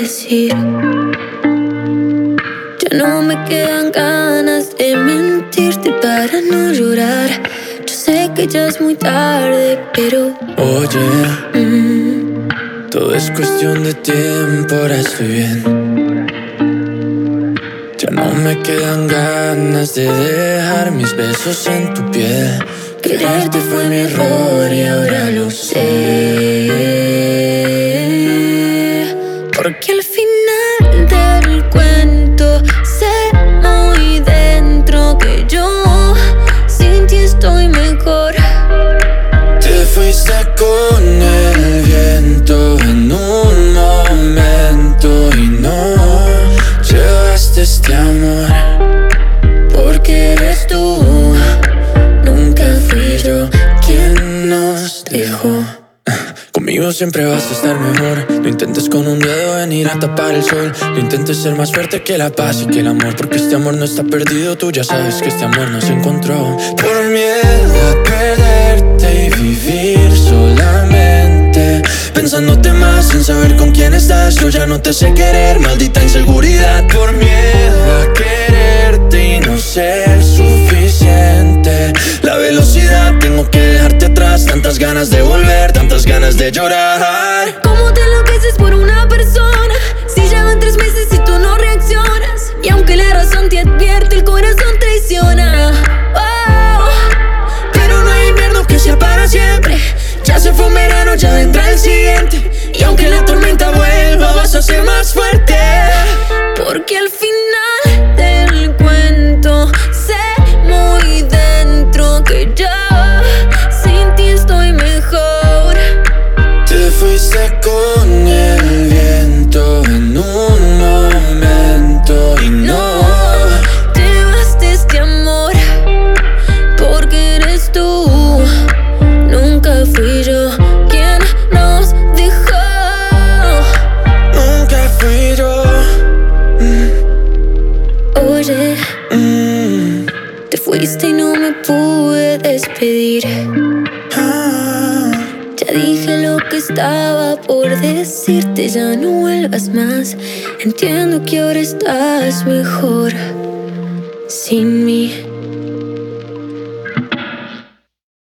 decir. Ya no me quedan ganas de mentirte para no llorar. Yo sé que ya es muy tarde, pero oye, todo es cuestión de tiempo, ahora estoy bien. Ya no me quedan ganas de dejar mis besos en tu piel. Quererte fue mi error y ahora lo sé. Porque al final del cuento sé muy dentro que yo sin ti estoy mejor. Te fuiste con el viento en un momento y no llevaste este amor. Porque eres tú, nunca fui yo quien nos dejó. Conmigo siempre vas a estar mejor. No intentes con un dedo venir a tapar el sol. No intentes ser más fuerte que la paz y que el amor. Porque este amor no está perdido. Tú ya sabes que este amor no se encontró. Por miedo a perderte y vivir solamente pensándote más sin saber con quién estás. Yo ya no te sé querer, maldita inseguridad. Por miedo a quererte y no ser suficiente. La velocidad, tengo que dejarte atrás. Tantas ganas de volver, tantas ganas de llorar. ¿Cómo te enloqueces por una persona? Si ya van 3 meses y tú no reaccionas. Y aunque la razón te advierte, el corazón traiciona. Oh, pero no hay invierno que sea para siempre. Ya se fue un verano, ya vendrá el siguiente. Y aunque la tormenta vuelva, vas a ser más fuerte. porque al final del cuento sé muy dentro que yo sin ti estoy mejor. Te fuiste con el viento en un momento y no Llevaste este amor porque eres tú, nunca fui yo quien nos dejó. nunca fui yo. Oye, te fuiste y no me pude despedir. Ya dije lo que estaba por decirte, ya no vuelvas más. Entiendo que ahora estás mejor sin mí.